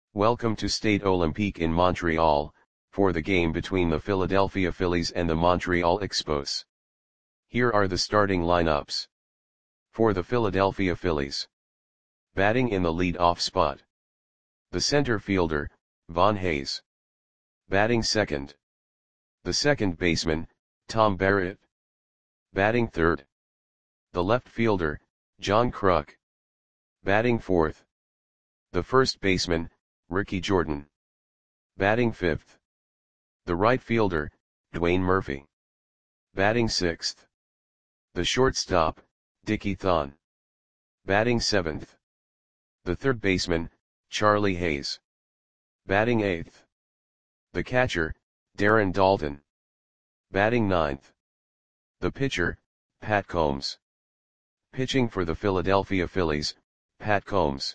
Welcome to Stade Olympique in Montreal, for the game between the Philadelphia Phillies and the Montreal Expos. Here are the starting lineups. For the Philadelphia Phillies. Batting in the lead-off spot. The center fielder, Von Hayes. Batting second. The second baseman, Tom Barrett. Batting third. The left fielder, John Kruk. Batting fourth. The first baseman, Ricky Jordan. Batting fifth. The right fielder, Dwayne Murphy. Batting sixth. The shortstop, Dickie Thon. Batting seventh. The third baseman, Charlie Hayes. Batting eighth. The catcher, Darren Daulton. Batting ninth. The pitcher, Pat Combs. Pitching for the Philadelphia Phillies, Pat Combs.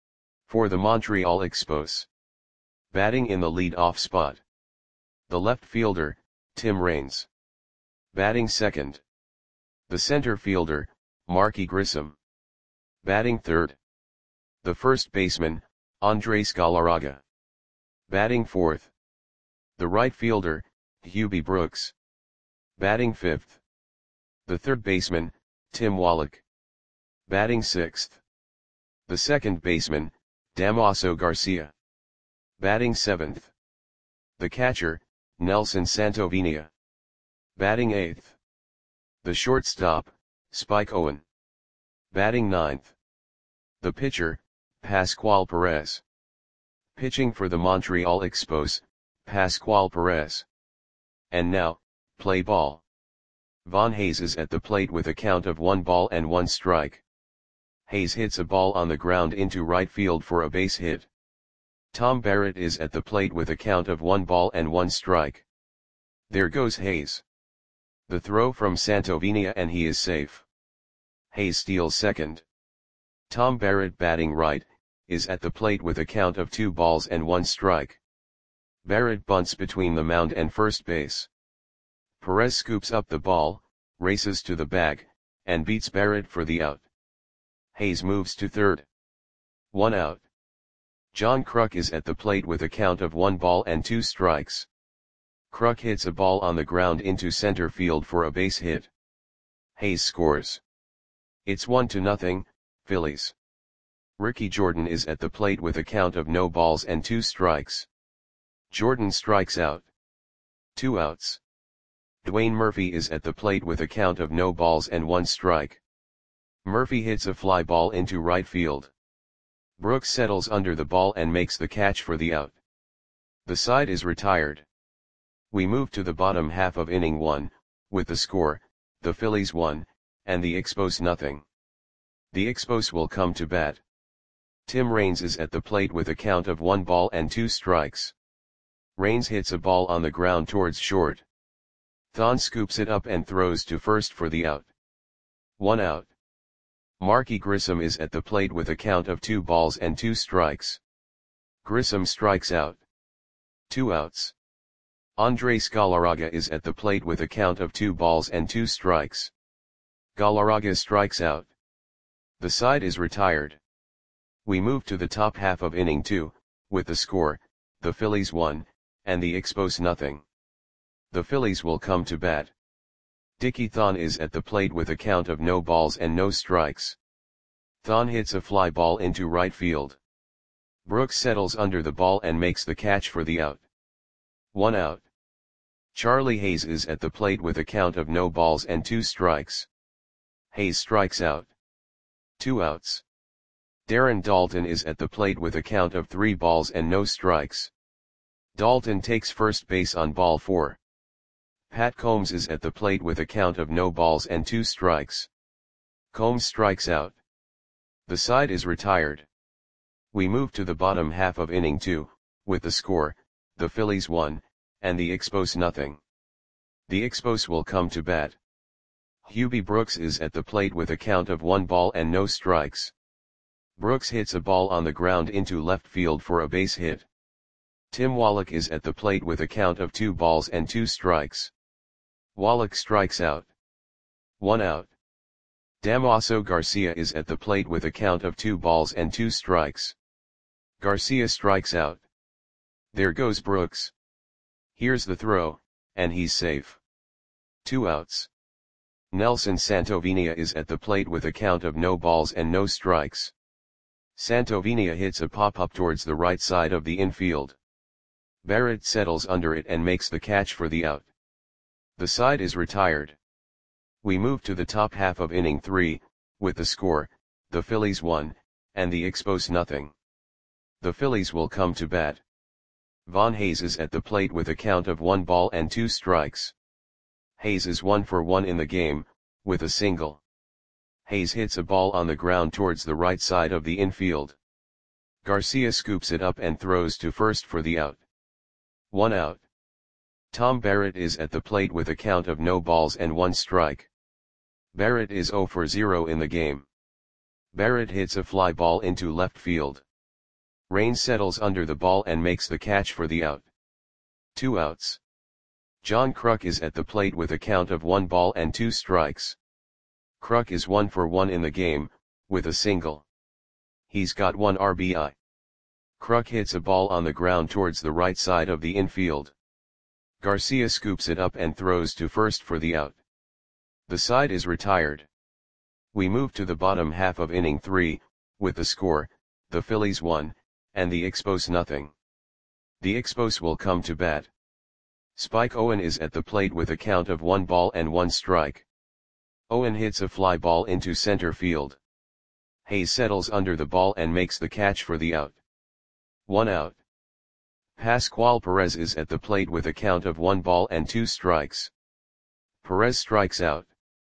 For the Montreal Expos. Batting in the lead-off spot. The left fielder, Tim Raines. Batting second. The center fielder, Marky Grissom. Batting third. The first baseman, Andres Galarraga. Batting fourth. The right fielder, Hubie Brooks. Batting fifth. The third baseman, Tim Wallach. Batting sixth. The second baseman, Damaso Garcia. Batting seventh. The catcher, Nelson Santovenia. Batting eighth. The shortstop, Spike Owen. Batting ninth. The pitcher, Pascual Perez. Pitching for the Montreal Expos, Pascual Perez. And now, play ball. Von Hayes is at the plate with a count of 1-1 strike. Hayes hits a ball on the ground into right field for a base hit. Tom Barrett is at the plate with a count of 1-1 strike. There goes Hayes. The throw from Santovenia and he is safe. Hayes steals second. Tom Barrett, batting right, is at the plate with a count of 2-1 strike. Barrett bunts between the mound and first base. Perez scoops up the ball, races to the bag, and beats Barrett for the out. Hayes moves to third. 1 out. John Kruk is at the plate with a count of 1-2 strikes. Kruk hits a ball on the ground into center field for a base hit. Hayes scores. It's 1-0, Phillies. Ricky Jordan is at the plate with a count of 0-2 strikes. Jordan strikes out. 2 outs. Dwayne Murphy is at the plate with a count of 0-1 strike. Murphy hits a fly ball into right field. Brooks settles under the ball and makes the catch for the out. The side is retired. We move to the bottom half of inning 1, with the score, the Phillies 1, and the Expos 0. The Expos will come to bat. Tim Raines is at the plate with a count of 1-2 strikes. Raines hits a ball on the ground towards short. Thon scoops it up and throws to first for the out. 1 out. Marky Grissom is at the plate with a count of 2-2 strikes. Grissom strikes out. 2 outs. Andres Galarraga is at the plate with a count of 2-2 strikes. Galarraga strikes out. The side is retired. We move to the top half of inning 2, with the score, the Phillies 1, and the Expos 0. The Phillies will come to bat. Dickie Thon is at the plate with a count of 0 strikes. Thon hits a fly ball into right field. Brooks settles under the ball and makes the catch for the out. 1 out. Charlie Hayes is at the plate with a count of 0-2 strikes. Hayes strikes out. 2 outs. Darren Daulton is at the plate with a count of 3-0 strikes. Daulton takes first base on ball 4. Pat Combs is at the plate with a count of 0-2 strikes. Combs strikes out. The side is retired. We move to the bottom half of inning 2, with the score, the Phillies 1, and the Expos 0. The Expos will come to bat. Hubie Brooks is at the plate with a count of 1-0 strikes. Brooks hits a ball on the ground into left field for a base hit. Tim Wallach is at the plate with a count of 2-2 strikes. Wallach strikes out. 1 out. Damaso Garcia is at the plate with a count of 2-2 strikes. Garcia strikes out. There goes Brooks. Here's the throw, and he's safe. 2 outs. Nelson Santovenia is at the plate with a count of no balls and no strikes. Santovenia hits a pop-up towards the right side of the infield. Barrett settles under it and makes the catch for the out. The side is retired. We move to the top half of inning 3, with the score, the Phillies 1, and the Expos nothing. The Phillies will come to bat. Von Hayes is at the plate with a count of 1 ball and 2 strikes. Hayes is 1 for 1 in the game, with a single. Hayes hits a ball on the ground towards the right side of the infield. Garcia scoops it up and throws to first for the out. 1 out. Tom Barrett is at the plate with a count of no balls and 1 strike. Barrett is 0 for 0 in the game. Barrett hits a fly ball into left field. Rain settles under the ball and makes the catch for the out. 2 outs. John Kruk is at the plate with a count of 1 ball and 2 strikes. Kruk is 1 for 1 in the game, with a single. He's got 1 RBI. Kruk hits a ball on the ground towards the right side of the infield. Garcia scoops it up and throws to first for the out. The side is retired. We move to the bottom half of inning 3, with the score, the Phillies 1, and the Expos nothing. The Expos will come to bat. Spike Owen is at the plate with a count of 1 ball and 1 strike. Owen hits a fly ball into center field. Hayes settles under the ball and makes the catch for the out. 1 out. Pascual Perez is at the plate with a count of 1 ball and 2 strikes. Perez strikes out.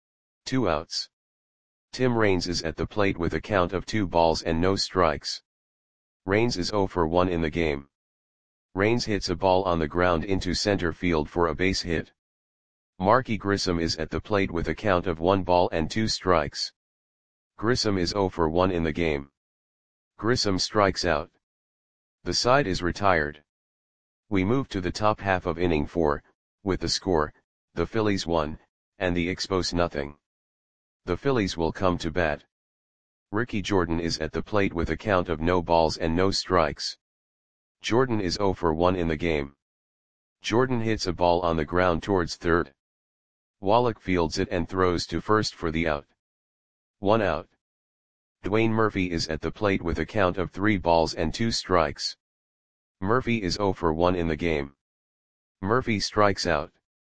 2 outs. Tim Raines is at the plate with a count of 2 balls and no strikes. Raines is 0 for 1 in the game. Raines hits a ball on the ground into center field for a base hit. Marky Grissom is at the plate with a count of 1 ball and 2 strikes. Grissom is 0 for 1 in the game. Grissom strikes out. The side is retired. We move to the top half of inning 4, with the score, the Phillies 1, and the Expos nothing. The Phillies will come to bat. Ricky Jordan is at the plate with a count of no balls and no strikes. Jordan is 0 for 1 in the game. Jordan hits a ball on the ground towards third. Wallach fields it and throws to first for the out. 1 out. Dwayne Murphy is at the plate with a count of 3 balls and 2 strikes. Murphy is 0 for 1 in the game. Murphy strikes out.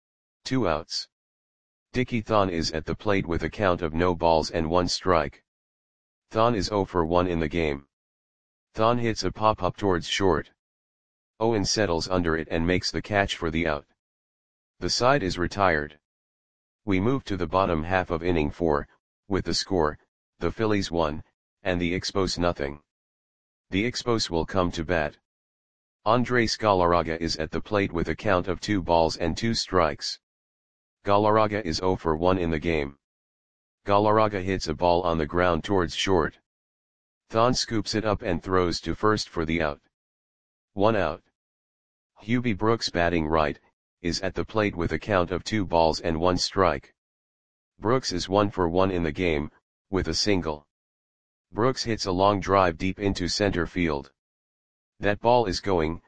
2 outs. Dickie Thon is at the plate with a count of no balls and 1 strike. Thon is 0 for 1 in the game. Thon hits a pop-up towards short. Owen settles under it and makes the catch for the out. The side is retired. We move to the bottom half of inning 4, with the score, the Phillies 1, and the Expos nothing. The Expos will come to bat. Andres Galarraga is at the plate with a count of 2 balls and 2 strikes. Galarraga is 0 for 1 in the game. Galarraga hits a ball on the ground towards short. Thon scoops it up and throws to first for the out. 1 out. Hubie Brooks, batting right, is at the plate with a count of 2 balls and 1 strike. Brooks is 1 for 1 in the game, with a single. Brooks hits a long drive deep into center field. That ball is gone.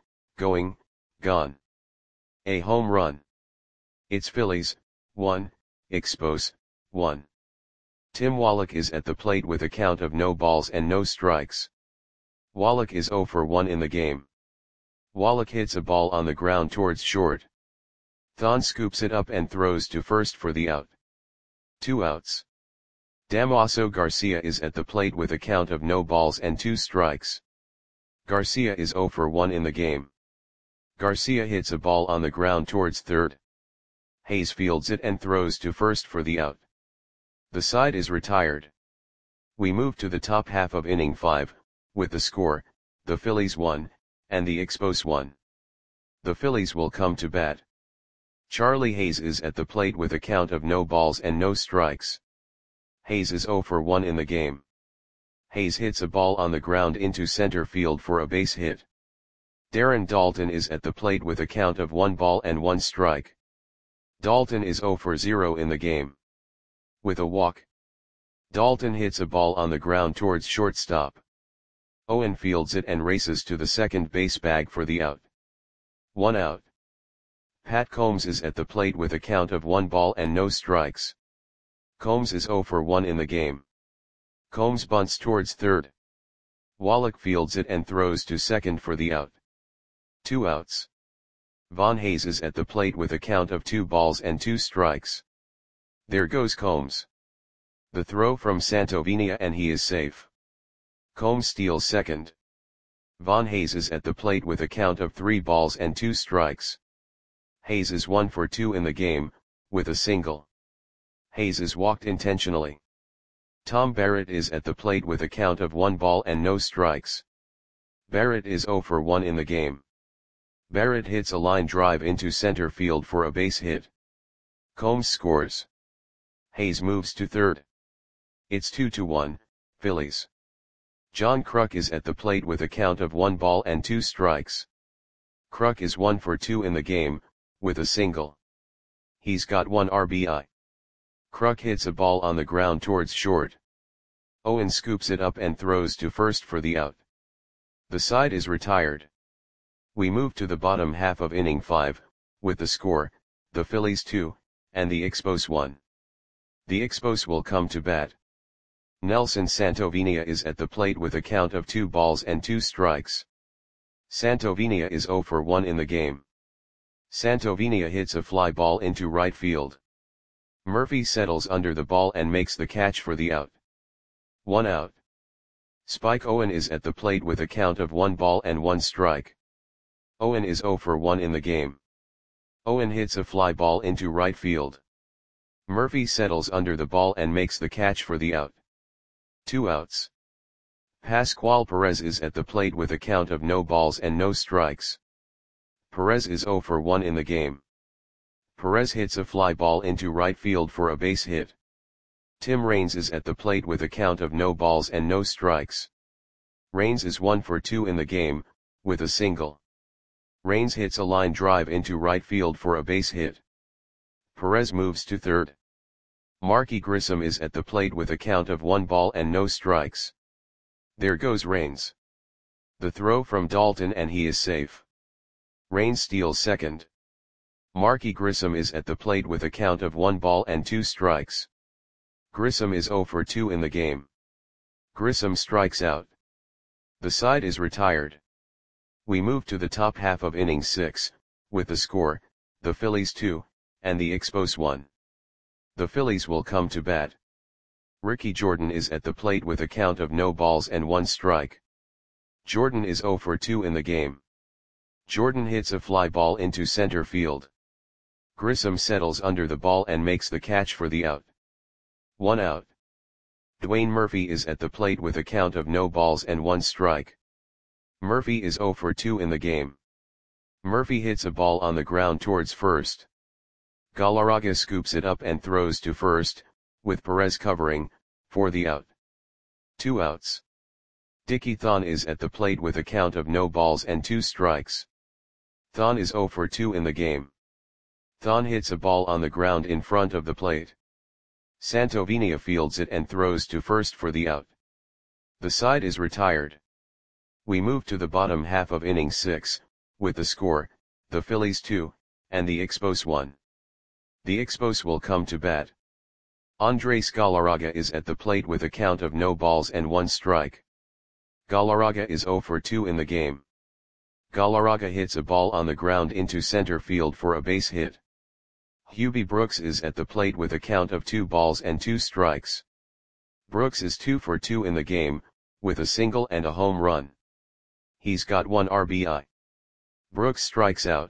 A home run. It's Phillies, 1, Expos, 1. Tim Wallach is at the plate with a count of no balls and no strikes. Wallach is 0 for 1 in the game. Wallach hits a ball on the ground towards short. Thon scoops it up and throws to first for the out. 2 outs. Damaso Garcia is at the plate with a count of no balls and 2 strikes. Garcia is 0 for 1 in the game. Garcia hits a ball on the ground towards third. Hayes fields it and throws to first for the out. The side is retired. We move to the top half of inning 5, with the score, the Phillies 1, and the Expos 1. The Phillies will come to bat. Charlie Hayes is at the plate with a count of no balls and no strikes. Hayes is 0 for 1 in the game. Hayes hits a ball on the ground into center field for a base hit. Darren Daulton is at the plate with a count of 1 ball and 1 strike. Daulton is 0 for 0 in the game. With a walk. Daulton hits a ball on the ground towards shortstop. Owen fields it and races to the second base bag for the out. 1 out. Pat Combs is at the plate with a count of 1 ball and no strikes. Combs is 0 for 1 in the game. Combs bunts towards third. Wallach fields it and throws to second for the out. 2 outs. Von Hayes is at the plate with a count of 2 balls and 2 strikes. There goes Combs. The throw from Santovenia and he is safe. Combs steals second. Von Hayes is at the plate with a count of 3 balls and 2 strikes. Hayes is 1 for 2 in the game, with a single. Hayes is walked intentionally. Tom Barrett is at the plate with a count of 1 ball and no strikes. Barrett is 0 for 1 in the game. Barrett hits a line drive into center field for a base hit. Combs scores. Hayes moves to third. It's 2-1, Phillies. John Kruk is at the plate with a count of 1 ball and 2 strikes. Kruk is 1 for 2 in the game, with a single. He's got 1 RBI. Kruk hits a ball on the ground towards short. Owen scoops it up and throws to first for the out. The side is retired. We move to the bottom half of inning 5, with the score, the Phillies 2, and the Expos 1. The Expos will come to bat. Nelson Santovenia is at the plate with a count of 2 balls and 2 strikes. Santovenia is 0 for 1 in the game. Santovenia hits a fly ball into right field. Murphy settles under the ball and makes the catch for the out. 1 out. Spike Owen is at the plate with a count of 1 ball and 1 strike. Owen is 0 for 1 in the game. Owen hits a fly ball into right field. Murphy settles under the ball and makes the catch for the out. 2 outs. Pascual Perez is at the plate with a count of no balls and no strikes. Perez is 0 for 1 in the game. Perez hits a fly ball into right field for a base hit. Tim Raines is at the plate with a count of no balls and no strikes. Raines is 1 for 2 in the game, with a single. Raines hits a line drive into right field for a base hit. Perez moves to third. Marky Grissom is at the plate with a count of 1 ball and no strikes. There goes Raines. The throw from Dalton and he is safe. Raines steals second. Marky Grissom is at the plate with a count of 1 ball and 2 strikes. Grissom is 0 for 2 in the game. Grissom strikes out. The side is retired. We move to the top half of inning 6, with the score, the Phillies 2, and the Expos 1. The Phillies will come to bat. Ricky Jordan is at the plate with a count of no balls and 1 strike. Jordan is 0 for 2 in the game. Jordan hits a fly ball into center field. Grissom settles under the ball and makes the catch for the out. 1 out. Dwayne Murphy is at the plate with a count of no balls and 1 strike. Murphy is 0 for 2 in the game. Murphy hits a ball on the ground towards first. Galarraga scoops it up and throws to first, with Perez covering, for the out. 2 outs. Dickie Thon is at the plate with a count of no balls and 2 strikes. Thon is 0 for 2 in the game. Thon hits a ball on the ground in front of the plate. Santovenia fields it and throws to first for the out. The side is retired. We move to the bottom half of inning 6, with the score, the Phillies 2, and the Expos 1. The Expos will come to bat. Andres Galarraga is at the plate with a count of no balls and 1 strike. Galarraga is 0 for 2 in the game. Galarraga hits a ball on the ground into center field for a base hit. Hubie Brooks is at the plate with a count of 2 balls and 2 strikes. Brooks is 2 for 2 in the game, with a single and a home run. He's got 1 RBI. Brooks strikes out.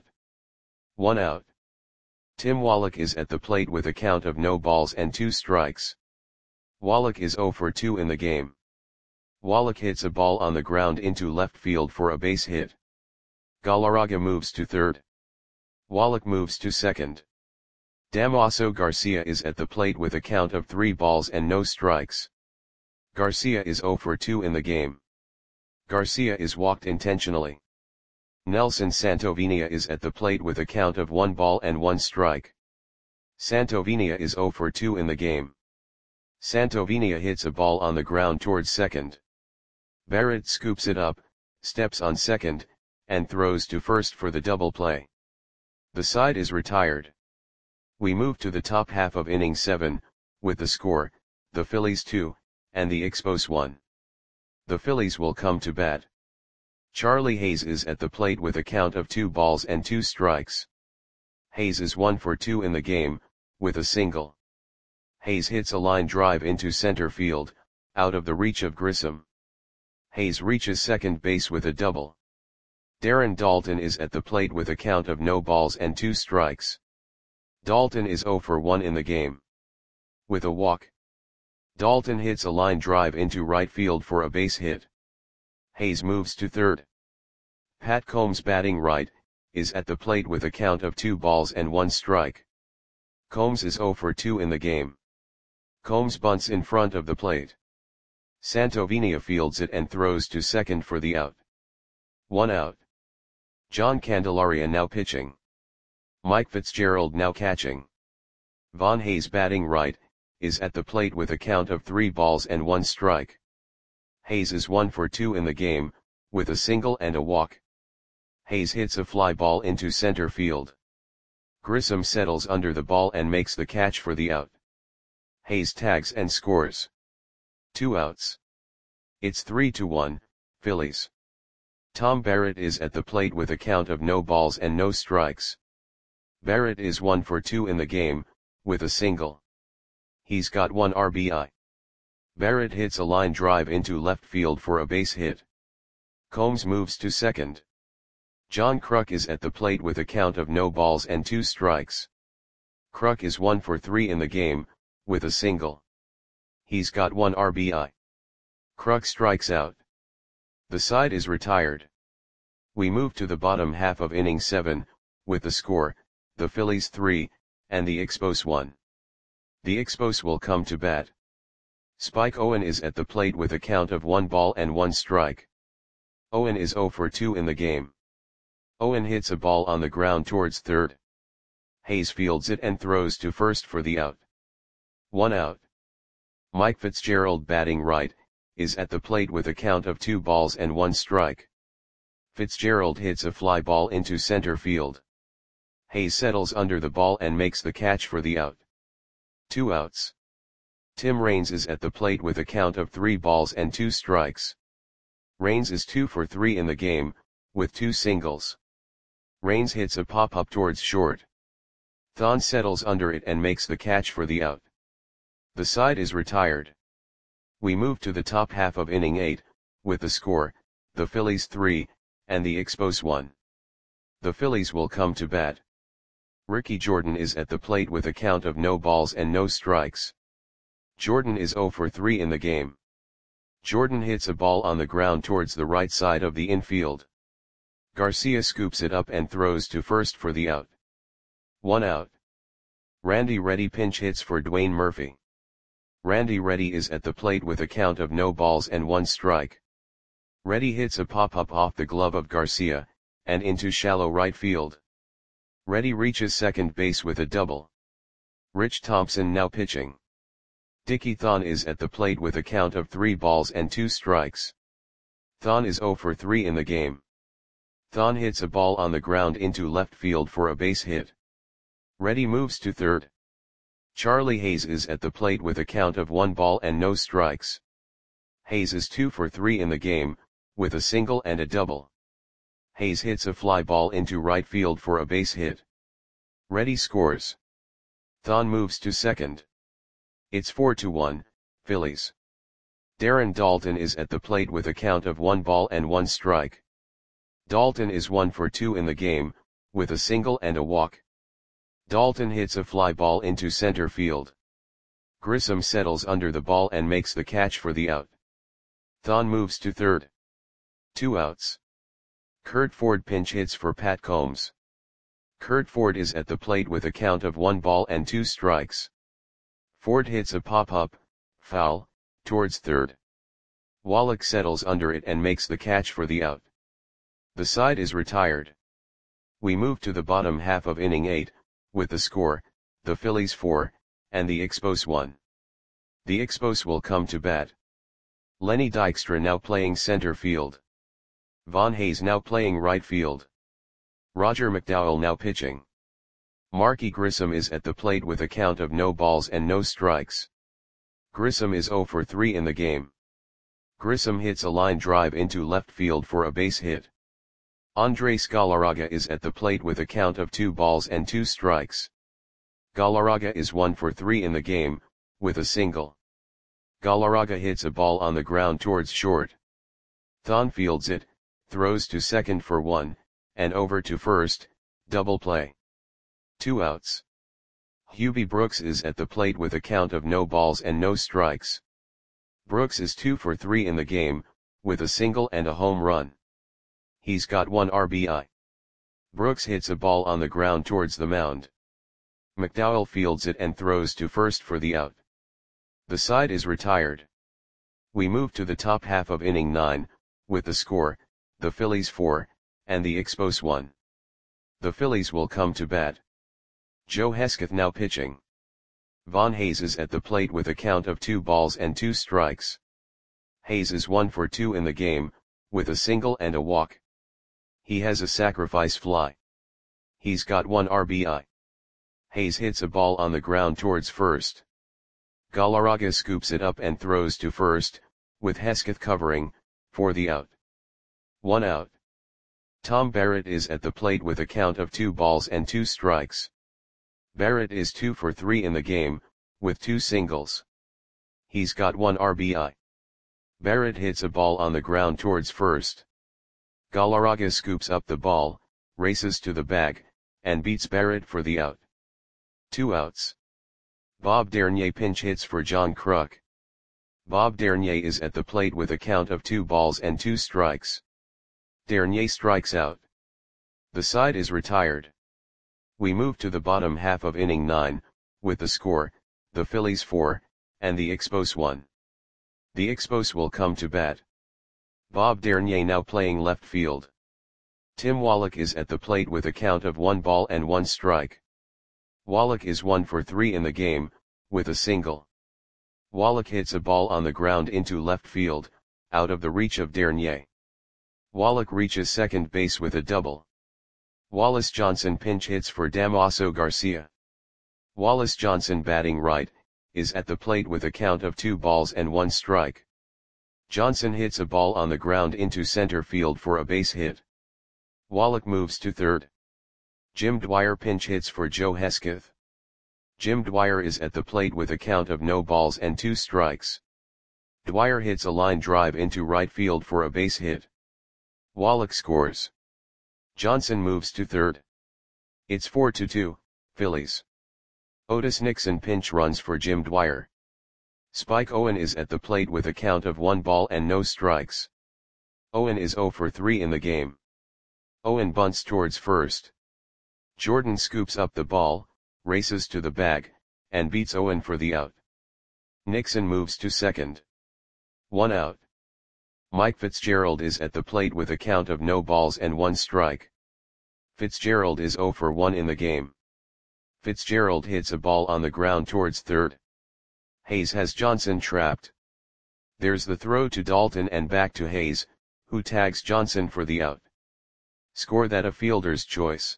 1 out. Tim Wallach is at the plate with a count of no balls and 2 strikes. Wallach is 0 for 2 in the game. Wallach hits a ball on the ground into left field for a base hit. Galarraga moves to third. Wallach moves to second. Damaso Garcia is at the plate with a count of 3 balls and no strikes. Garcia is 0 for 2 in the game. Garcia is walked intentionally. Nelson Santovenia is at the plate with a count of 1 ball and 1 strike. Santovenia is 0 for 2 in the game. Santovenia hits a ball on the ground towards second. Barrett scoops it up, steps on second, and throws to first for the double play. The side is retired. We move to the top half of inning 7, with the score, the Phillies 2, and the Expos 1. The Phillies will come to bat. Charlie Hayes is at the plate with a count of 2 balls and 2 strikes. Hayes is 1 for 2 in the game, with a single. Hayes hits a line drive into center field, out of the reach of Grissom. Hayes reaches second base with a double. Darren Daulton is at the plate with a count of no balls and 2 strikes. Daulton is 0 for 1 in the game. With a walk. Daulton hits a line drive into right field for a base hit. Hayes moves to third. Pat Combs, batting right, is at the plate with a count of 2 balls and 1 strike. Combs is 0 for 2 in the game. Combs bunts in front of the plate. Santovenia fields it and throws to second for the out. 1 out. John Candelaria now pitching. Mike Fitzgerald now catching. Von Hayes, batting right, is at the plate with a count of 3 balls and 1 strike. Hayes is 1 for 2 in the game, with a single and a walk. Hayes hits a fly ball into center field. Grissom settles under the ball and makes the catch for the out. Hayes tags and scores. 2 outs. It's 3-1, Phillies. Tom Barrett is at the plate with a count of no balls and no strikes. Barrett is 1 for 2 in the game, with a single. He's got 1 RBI. Barrett hits a line drive into left field for a base hit. Combs moves to second. John Kruk is at the plate with a count of no balls and 2 strikes. Kruk is 1 for 3 in the game, with a single. He's got 1 RBI. Kruk strikes out. The side is retired. We move to the bottom half of inning 7, with the score, the Phillies 3, and the Expos 1. The Expos will come to bat. Spike Owen is at the plate with a count of 1 ball and 1 strike. Owen is 0 for 2 in the game. Owen hits a ball on the ground towards third. Hayes fields it and throws to first for the out. 1 out. Mike Fitzgerald, batting right, is at the plate with a count of 2 balls and 1 strike. Fitzgerald hits a fly ball into center field. Hayes settles under the ball and makes the catch for the out. 2 outs. Tim Raines is at the plate with a count of 3 balls and 2 strikes. Raines is 2 for 3 in the game, with 2 singles. Raines hits a pop-up towards short. Thon settles under it and makes the catch for the out. The side is retired. We move to the top half of inning 8, with the score, the Phillies 3, and the Expos 1. The Phillies will come to bat. Ricky Jordan is at the plate with a count of no balls and no strikes. Jordan is 0 for 3 in the game. Jordan hits a ball on the ground towards the right side of the infield. Garcia scoops it up and throws to first for the out. 1 out. Randy Reddy pinch hits for Dwayne Murphy. Randy Reddy is at the plate with a count of no balls and 1 strike. Reddy hits a pop-up off the glove of Garcia, and into shallow right field. Reddy reaches second base with a double. Rich Thompson now pitching. Dickie Thon is at the plate with a count of 3 balls and 2 strikes. Thon is 0 for 3 in the game. Thon hits a ball on the ground into left field for a base hit. Reddy moves to third. Charlie Hayes is at the plate with a count of 1 ball and no strikes. Hayes is 2 for 3 in the game, with a single and a double. Hayes hits a fly ball into right field for a base hit. Reddy scores. Thon moves to second. It's 4-1, Phillies. Darren Daulton is at the plate with a count of 1 ball and 1 strike. Daulton is 1 for 2 in the game, with a single and a walk. Daulton hits a fly ball into center field. Grissom settles under the ball and makes the catch for the out. Thon moves to third. 2 outs. Curt Ford pinch hits for Pat Combs. Curt Ford is at the plate with a count of 1 ball and 2 strikes. Ford hits a pop-up, foul, towards third. Wallach settles under it and makes the catch for the out. The side is retired. We move to the bottom half of inning 8, with the score, the Phillies 4, and the Expos 1. The Expos will come to bat. Lenny Dykstra now playing center field. Von Hayes now playing right field. Roger McDowell now pitching. Marky Grissom is at the plate with a count of no balls and no strikes. Grissom is 0 for 3 in the game. Grissom hits a line drive into left field for a base hit. Andres Galarraga is at the plate with a count of 2 balls and 2 strikes. Galarraga is 1 for 3 in the game, with a single. Galarraga hits a ball on the ground towards short. Thon fields it, throws to second for 1, and over to first, double play. 2 outs. Hubie Brooks is at the plate with a count of no balls and no strikes. Brooks is 2 for 3 in the game, with a single and a home run. He's got 1 RBI. Brooks hits a ball on the ground towards the mound. McDowell fields it and throws to first for the out. The side is retired. We move to the top half of inning 9, with the score, the Phillies 4, and the Expos 1. The Phillies will come to bat. Joe Hesketh now pitching. Von Hayes is at the plate with a count of 2 balls and 2 strikes. Hayes is 1 for 2 in the game, with a single and a walk. He has a sacrifice fly. He's got 1 RBI. Hayes hits a ball on the ground towards first. Galarraga scoops it up and throws to first, with Hesketh covering, for the out. 1 out. Tom Barrett is at the plate with a count of 2 balls and 2 strikes. Barrett is 2 for 3 in the game, with 2 singles. He's got 1 RBI. Barrett hits a ball on the ground towards first. Galarraga scoops up the ball, races to the bag, and beats Barrett for the out. 2 outs. Bob Dernier pinch hits for John Kruk. Bob Dernier is at the plate with a count of 2 balls and 2 strikes. Dernier strikes out. The side is retired. We move to the bottom half of inning 9, with the score, the Phillies 4, and the Expos 1. The Expos will come to bat. Bob Dernier now playing left field. Tim Wallach is at the plate with a count of 1 ball and 1 strike. Wallach is 1 for 3 in the game, with a single. Wallach hits a ball on the ground into left field, out of the reach of Dernier. Wallach reaches second base with a double. Wallace Johnson pinch hits for Damaso Garcia. Wallace Johnson batting right, is at the plate with a count of 2 balls and 1 strike. Johnson hits a ball on the ground into center field for a base hit. Wallach moves to third. Jim Dwyer pinch hits for Joe Hesketh. Jim Dwyer is at the plate with a count of no balls and 2 strikes. Dwyer hits a line drive into right field for a base hit. Wallach scores. Johnson moves to third. It's 4-2, Phillies. Otis Nixon pinch runs for Jim Dwyer. Spike Owen is at the plate with a count of 1 ball and no strikes. Owen is 0 for 3 in the game. Owen bunts towards first. Jordan scoops up the ball, races to the bag, and beats Owen for the out. Nixon moves to second. 1 out. Mike Fitzgerald is at the plate with a count of no balls and 1 strike. Fitzgerald is 0 for 1 in the game. Fitzgerald hits a ball on the ground towards third. Hayes has Johnson trapped. There's the throw to Dalton and back to Hayes, who tags Johnson for the out. Score that a fielder's choice.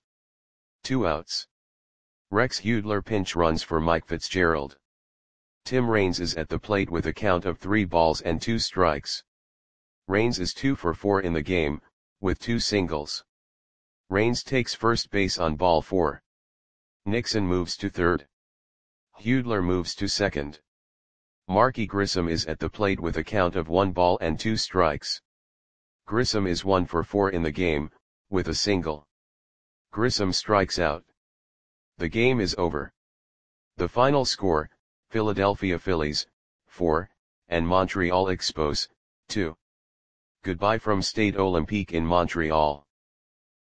2 outs. Rex Hudler pinch runs for Mike Fitzgerald. Tim Raines is at the plate with a count of 3 balls and 2 strikes. Raines is 2 for 4 in the game, with 2 singles. Raines takes first base on ball 4. Nixon moves to third. Hudler moves to second. Marky Grissom is at the plate with a count of 1 ball and 2 strikes. Grissom is 1 for 4 in the game, with a single. Grissom strikes out. The game is over. The final score, Philadelphia Phillies, 4, and Montreal Expos, 2. Goodbye from Stade Olympique in Montreal.